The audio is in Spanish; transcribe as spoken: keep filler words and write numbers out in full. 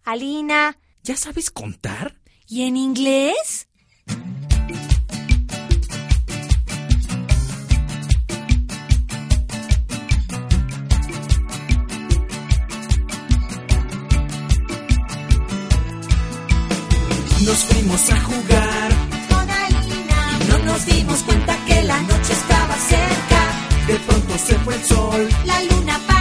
Alina. ¿Ya sabes contar? ¿Y en inglés? Nos fuimos a jugar Con Alina. y no nos dimos cuenta que la noche estaba cerca. De pronto se fue el sol. La luna